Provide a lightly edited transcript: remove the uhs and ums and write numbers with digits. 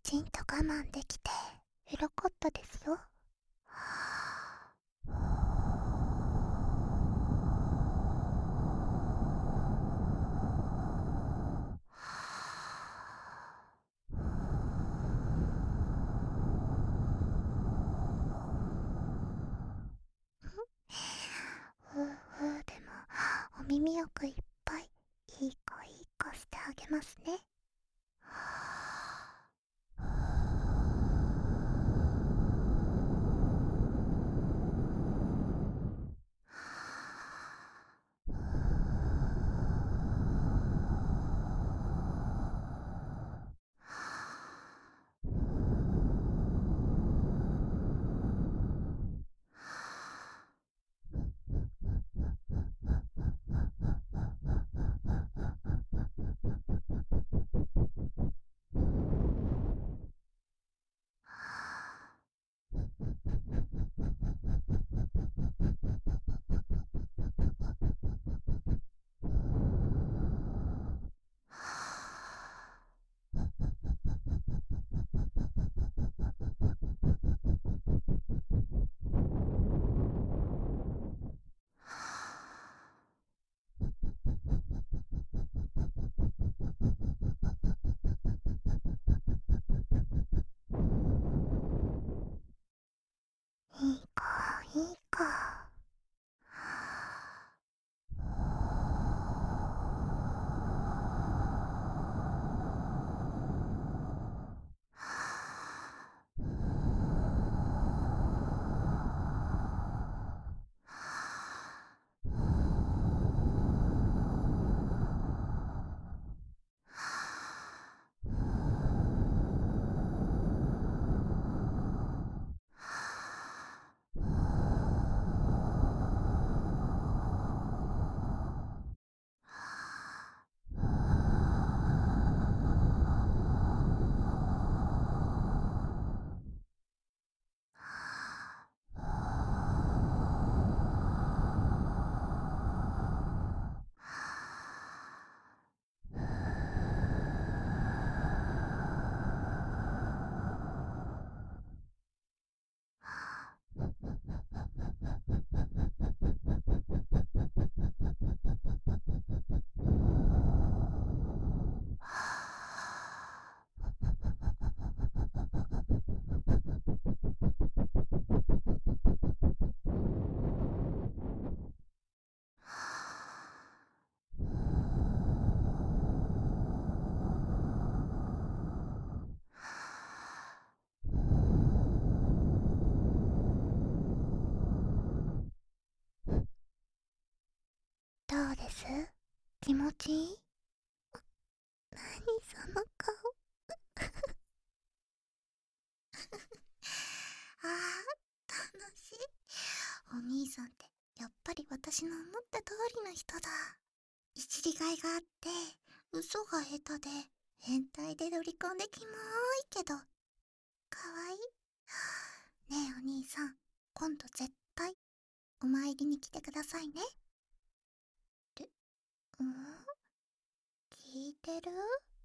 ちんと我慢できてよかったですよ。ふうふう。でもお耳浴いっぱいいい子してあげますね。いい子いい子。どうです？気持ちいい？何その顔。あー、楽しい。お兄さんってやっぱり私の思った通りの人だ。いじりがいがあって嘘が下手で変態でロリコンでキモいけどかわいい。ねえお兄さん、今度絶対お参りに来てくださいね。って、聞いてる？